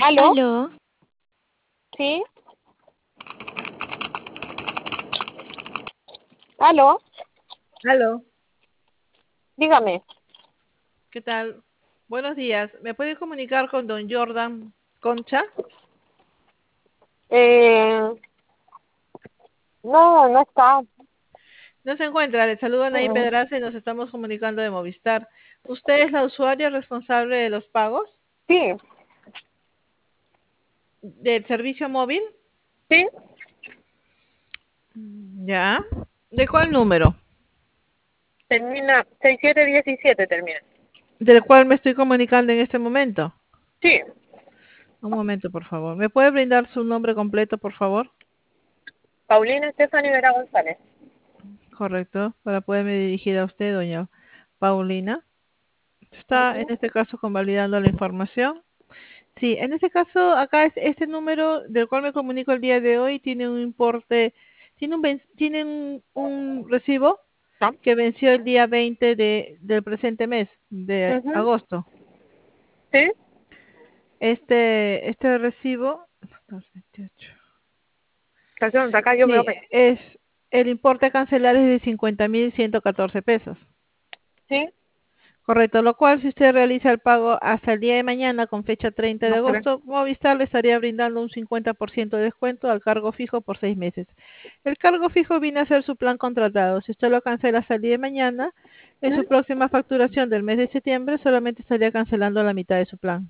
¿Aló? Aló, ¿Sí? ¿Aló? Aló, Dígame. ¿qué tal? Buenos días. ¿Me puede comunicar con don Jordan Concha? Eh, no, no está. No se encuentra. Le saludo a Nay Mm, Pedraza y nos estamos comunicando de Movistar. ¿Usted es la usuaria responsable de los pagos Sí, del servicio móvil? sí. Ya. ¿De cuál número? Termina 6717 termina. ¿Del cual me estoy comunicando en este momento? Sí. Un momento, por favor. ¿Me puede brindar su nombre completo, por favor? Paulina Estefani Vera González. Correcto, para poderme dirigir a usted, doña Paulina. Está en Ujú. este caso convalidando la información. Sí, en este caso, acá este número del cual me comunico el día de hoy tiene un importe, tiene un recibo ¿No? que venció el día 20 del presente mes, de Ujú. agosto. Sí. Este recibo, 228, Canción de acá yo veo sí, que. es el importe a cancelar es de 50.114 pesos. Sí. Correcto, lo cual si usted realiza el pago hasta el día de mañana con fecha 30 de No se ve. agosto, Movistar le estaría brindando un 50% de descuento al cargo fijo por 6 meses. El cargo fijo viene a ser su plan contratado. Si usted lo cancela hasta el día de mañana, en su ¿Mm? próxima facturación del mes de septiembre solamente estaría cancelando la mitad de su plan.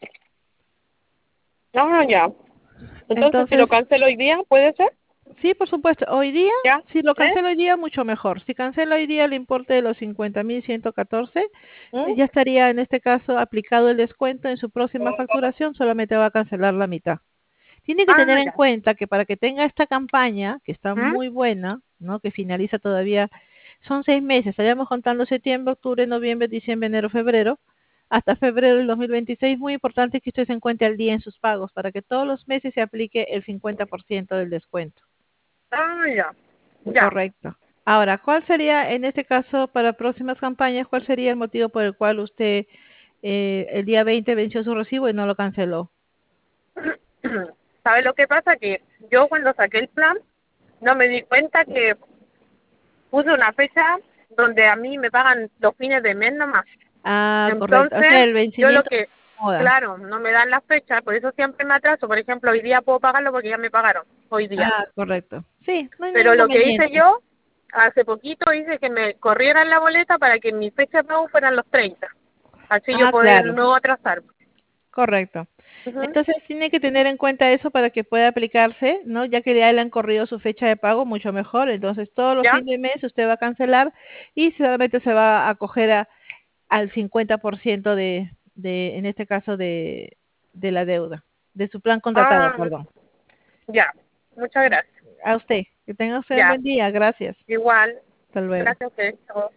No, ya. Entonces, si lo Entonces, cancelo hoy día, ¿puede ser? sí, por supuesto, hoy día, ¿Ya? si lo ¿Eh? cancela hoy día, mucho mejor. Si cancela hoy día el importe de los 50.114, ¿Mm? ya estaría en este caso aplicado el descuento en su próxima facturación, solamente va a cancelar la mitad. Tiene que Ah, tener en ya. cuenta que para que tenga esta campaña, que está ¿Mm? muy buena, ¿no? Que finaliza todavía, son 6 meses, estaríamos contando septiembre, octubre, noviembre, diciembre, enero, febrero, hasta febrero del 2026. Muy importante que usted se encuentre al día en sus pagos para que todos los meses se aplique el 50% del descuento. Ah, ya. Ya. Correcto. Ahora, ¿cuál sería en este caso para próximas campañas, cuál sería el motivo por el cual usted el día 20 venció su recibo y no lo canceló? ¿Sabes lo que pasa? Que yo cuando saqué el plan no me di cuenta que puse una fecha donde a mí me pagan los fines de mes nomás. Ah, correcto. O sea, Entonces, el yo lo vencimiento que, de moda. claro, no me dan las fechas, por eso siempre me atraso. Por ejemplo, hoy día puedo pagarlo porque ya me pagaron, hoy día. Ah, correcto. Sí, no hay ningún Pero lo que hice inconveniente. yo, hace poquito hice que me corrieran la boleta para que mi fecha de pago fueran los 30. Así yo Ah, poder claro, no atrasarme. correcto. Ujú. Entonces tiene que tener en cuenta eso para que pueda aplicarse, ¿no? Ya que ya le han corrido su fecha de pago, mucho mejor. Entonces todos los ¿Ya? fines de mes usted va a cancelar y solamente se va a acoger al 50% en este caso, de la deuda, de su plan contratado, Ah, perdón. ya. Muchas gracias. A usted. Que tenga usted un Ya. buen día. Gracias. Igual. Hasta luego. Gracias a ustedes. Chao.